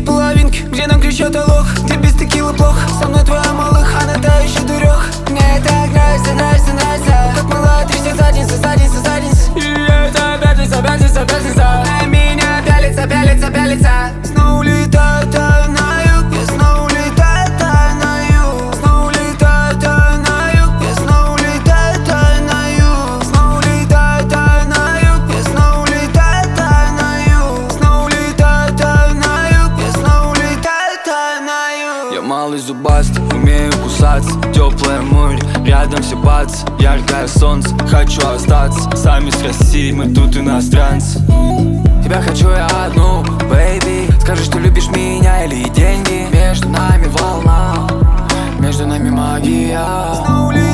ищет половинки, где нам кричат алох. Где без текилы плохо, со мной твоя малых, она та еще дурех. Мне так нравится, нравится, нравится. Как мала трясет задница, задница, задница. И это пятница, пятница, пятница. На меня пялится, пялится, пялится. Снова улетаю, таю на юг. Я снова улетаю, таю на юг. Снова улетаю, таю на юг. Я снова улетаю, таю на юг. Снова улетаю, таю на юг. Я снова улетаю, таю на юг. Снова улетаю, таю на юг. Я снова улетаю, таю на юг. Я малый зубастый, умею кусаться. Теплое море, рядом все бац. Яркое солнце, хочу остаться. Сами с России, мы тут иностранцы. Тебя хочу я одну, бэйби. Скажи, что любишь меня или деньги. Между нами волна, между нами магия.